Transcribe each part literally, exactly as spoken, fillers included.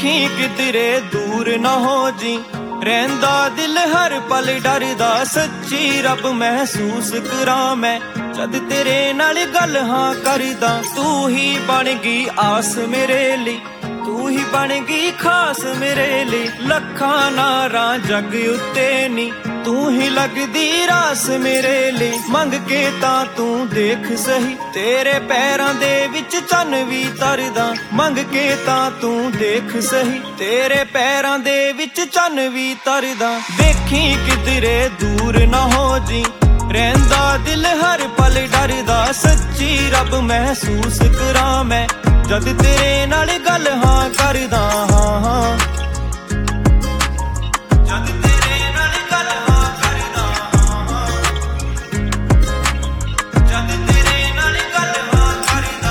देखी किधरे दूर ना हो जी, रहंदा दिल हर पल डरदा। सच्ची रब महसूस करा मैं जद तेरे नाल गल हाँ करदा। तू ही बन गई आस मेरे लिए, तू ही बन गई खास मेरे लिए। लखां नारां जग उत्ते नी तू ही लगदी रास मेरे लिए। मंग के तां तू देख सही तेरे पैरां दे विच चन्न भी तरदा। मंग के तां तू देख सही तेरे पैरां दे विच चन्न भी तरदा। देखी किधरे दूर ना हो जी, रहंदा दिल हर पल डरदा। सच्ची रब महसूस करा मैं जद तेरे नाल गल हाँ करदा। हाँ हाँ जद तेरे नाल गल हाँ करदा। हाँ हाँ जद तेरे नाल गल हाँ करदा।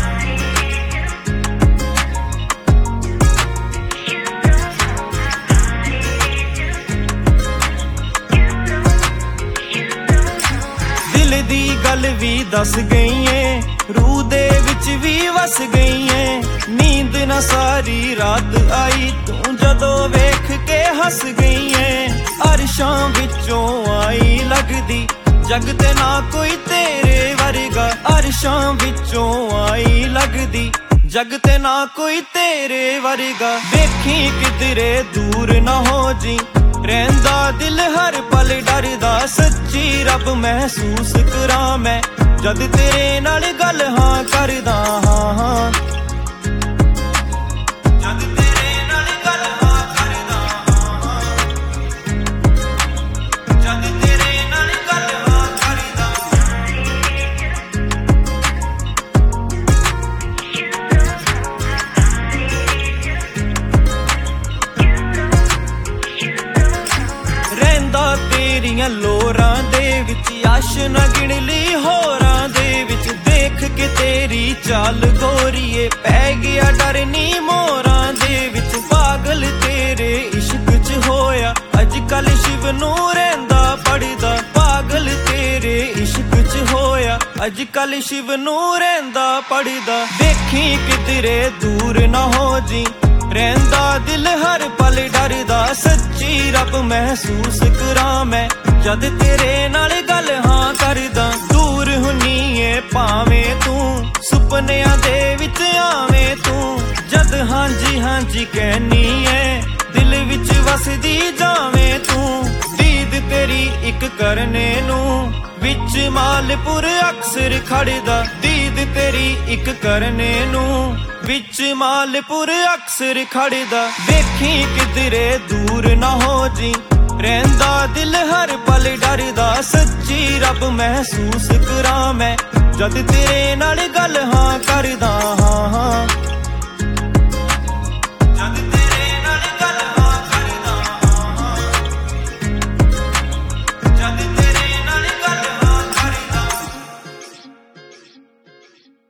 दिल दी गल भी दस गई है, रूह दे विच भी वस गई है। नींद न सारी रात आई तू जदों वेख के हस गई है। अरशां विचों आई लगदी जग ते ना कोई तेरे वर्गा। अरशां विचों आई लगदी जग ते ना कोई तेरे वर्गा। देखी किधरे दूर ना हो जी, रहंदा दिल हर पल डरदा। सच्ची रब महसूस करा मैं जद तेरे नाल गल हाँ करदा। हाँ हाँ जद तेरे नाल गल हाँ करदा। हाँ हाँ जद तेरे नाल गल हाँ करदा। रहंदा तेरियां लोरां दे विच आश न गिण ली होरां दे विच। देख के तेरी चाल गोरीए पै गया डर नी मोरां दे विच। पागल तेरे इश्क च होया अजकल शिव नूं रहिंदा पढ़दा। पागल तेरे इश्क च होया अजकल शिव नूं रहिंदा पढ़दा। देखी किधरे दूर ना हो जी, रहंदा दिल हर पल डरदा। सच्ची रब महसूस करा मैं जद तेरे नाल गल हाँ करदा। दूर हुनी है भावें तू सुपनियां दे विच आवें तू। जद हाँ जी हाँ जी कहनी है दिल विच वसदी जावें तू। दीद तेरी इक करने नू विच मालपुर अक्सर खड़दा। दीद तेरी इक करने नू विच मालपुर अक्सर खड़दा। देखी किधरे दूर ना हो जी, रहंदा दिल हर पल डरदा। सच्ची रब महसूस करा मैं जद तेरे नाल गल हाँ करदा। हाँ हाँ